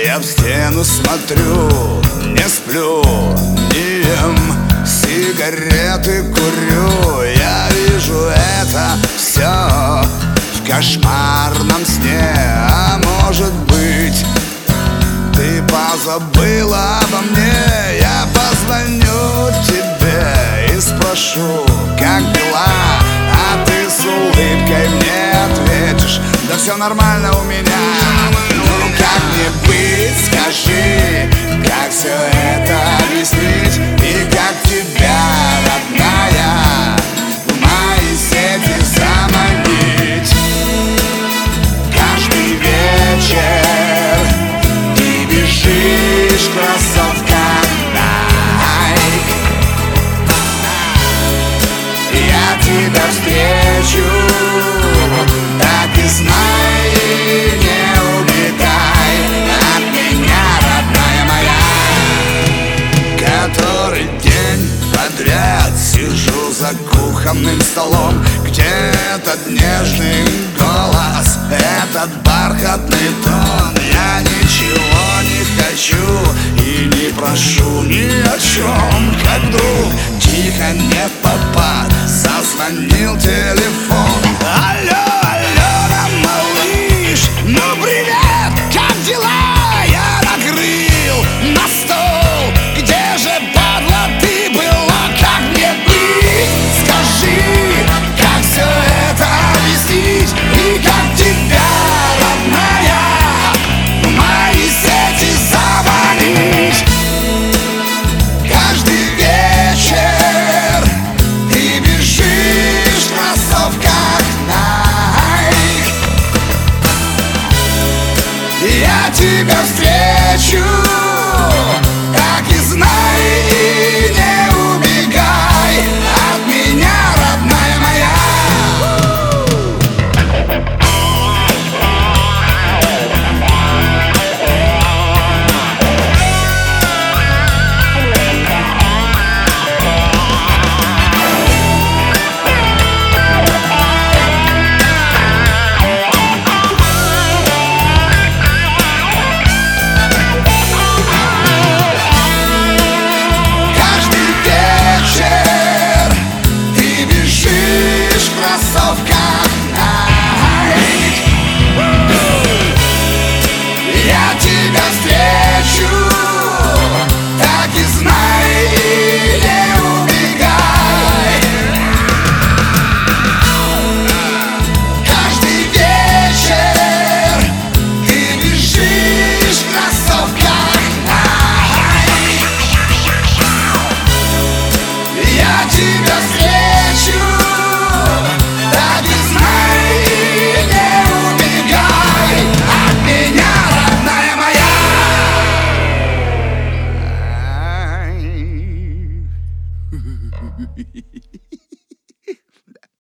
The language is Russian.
Я в стену смотрю, не сплю, не ем, сигареты курю. Я вижу это все в кошмарном сне. А может быть, ты позабыла обо мне? Я позвоню тебе и спрошу, как дела, а ты с улыбкой мне ответишь: да все нормально у меня. Ну как мне быть, скажи, как все это объяснить? И как тебя, родная, в мои сети заманить? Каждый вечер ты бежишь в кроссовках Nike. Я тебя встречу, так и знай, не убегай от меня, родная моя. Который день подряд сижу за кухонным столом, где этот нежный голос, этот бархатный тон. Я ничего не хочу и не прошу ни о чем, как вдруг тихо не в попад зазвонил телефон. Алло, алло, малыш, ну привет, как дела? Я накрыл на стол, где же, падла, ты была? Как мне быть? Скажи, как все это объяснить? И как тебя, родная, в мои сети заманить? Каждый вечер ты бежишь в кроссовках Nike. Я тебя встречу, так и знаю.